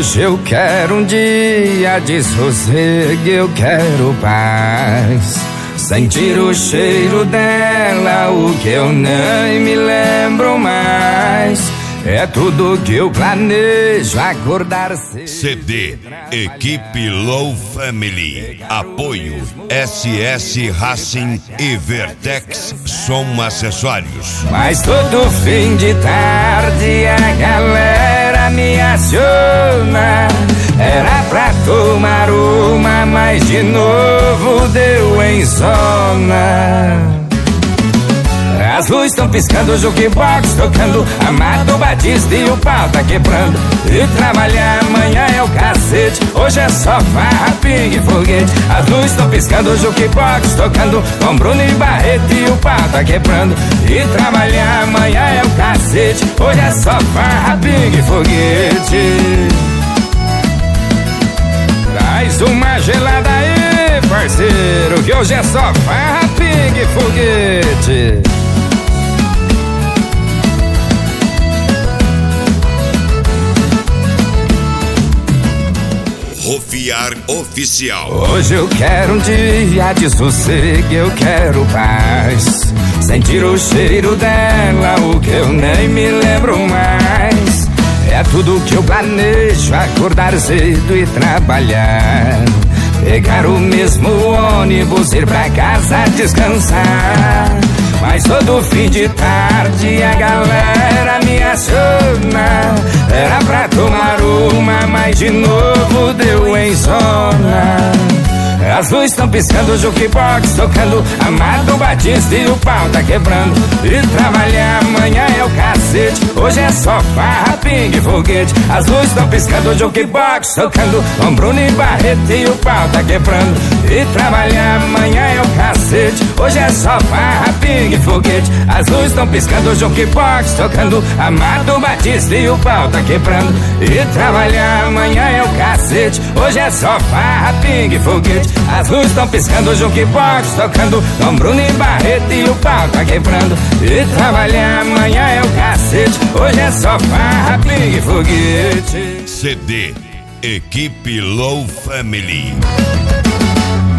Hoje eu quero um dia de sossego, eu quero paz. Sentir o cheiro dela, o que eu nem me lembro mais. É tudo que eu planejo, acordar cedo. CD Equipe Low Family. Apoio SS Racing e Vertex Som Acessórios. Mas todo fim de tarde a galera me aciona. Era pra tomar uma, mas de novo deu em zona. As luzes estão piscando, o jukebox tocando, Amado Batista e o pau tá quebrando. E trabalhar amanhã é o cacete, hoje é só farra, pingue e foguete. As luzes estão piscando, o jukebox tocando, com Bruno e Barreto e o pau tá quebrando. E trabalhar amanhã é o cacete, hoje é só farra, pingue e foguete. Traz uma gelada aí, parceiro, que hoje é só farra, pingue e foguete. Rofiar Oficial. Hoje eu quero um dia de sossego, eu quero paz. Sentir o cheiro dela, o que eu nem me lembro mais. É tudo que eu planejo, acordar cedo e trabalhar. Pegar o mesmo ônibus, ir pra casa descansar. Mas todo fim de tarde a galera me aciona. Era pra tomar uma, mas de novo deu em zona. As luzes estão piscando, o jukebox tocando, Amado Batista e o pau tá quebrando. E trabalhar amanhã é o cacete, hoje é só farra, pingue e foguete. As luzes estão piscando, o jukebox tocando, com Bruno e Barreto e o pau tá quebrando. E trabalhar amanhã é o cacete, hoje é só farra, pingue e foguete. As luzes estão piscando, o jukebox tocando, Amado Batista e o pau tá quebrando. E trabalhar amanhã é o cacete, hoje é só farra, pingue e foguete. As luzes estão piscando, o jukebox tocando, com Bruno e Barreto e o pau tá quebrando. E trabalhar amanhã é o cacete, hoje é só farra, pingue e foguete. CD Equipe Low Family.